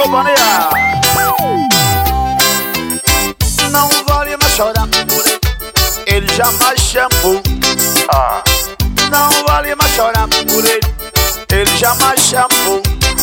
companhia. Não vale mais chorar por ele jamais chamou. Não vale mais chorar por ele jamais chamou.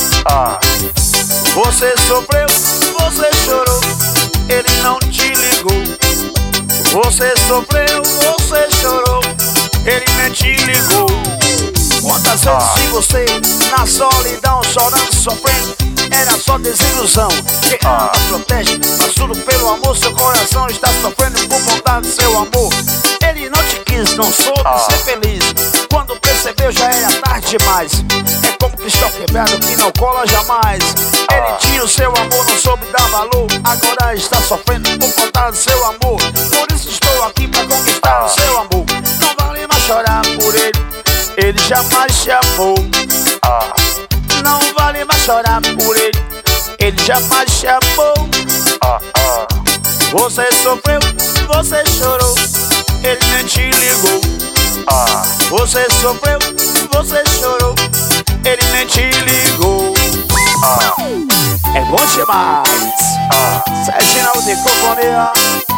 Você sofreu, você chorou, ele não te ligou. Você sofreu, você chorou, ele nem te ligou. Quantas vezes você na solidão, chorando, sofrendo, era só desilusão. Quem ama protege, mas tudo pelo amor. Seu coração está sofrendo por vontade do seu amor. Ele não te quis, não soube ser feliz. Quando percebeu já era tarde demais. É como cristal quebrado que não cola jamais. Ele tinha o seu amor, não soube dar valor. Agora está sofrendo por vontade do seu amor. Por isso estou aqui pra conquistar o seu amor. Não vale mais chorar por ele jamais te amou. Não vale mais chorar por ele jamais te amou. Você sofreu, você chorou, ele nem te ligou. Você sofreu, você chorou, ele nem te ligou. É bom demais. Serginho de companhia.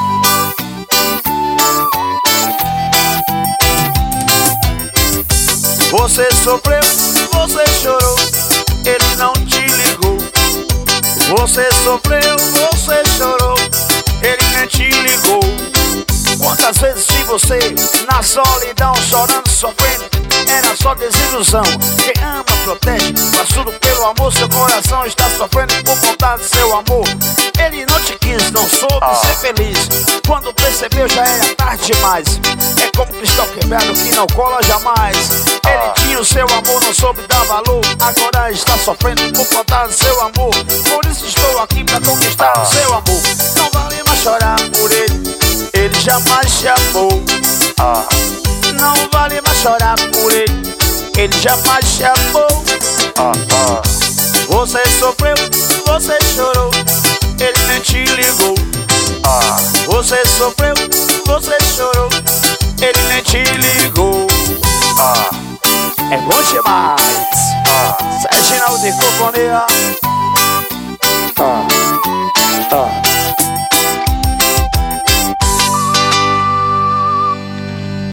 Você sofreu, você chorou, ele não te ligou. Você sofreu, você chorou, ele nem te ligou. Quantas vezes vi você na solidão, chorando, sofrendo, era só desilusão. Quem ama protege, faz tudo pelo amor. Seu coração está sofrendo por vontade do seu amor. Ele não te quis, não soube ser feliz. Quando percebeu já era tarde demais. É como cristal quebrado que não cola jamais. Ele tinha o seu amor, não soube dar valor. Agora está sofrendo por vontade do seu amor. Por isso estou aqui pra conquistar o seu amor. Não vale mais chorar por ele jamais te amou. Não vale mais chorar por ele jamais te amou. Você sofreu, você chorou, ele nem te ligou. Você sofreu, você chorou, ele nem te ligou. É bom demais. Serginho de companhia.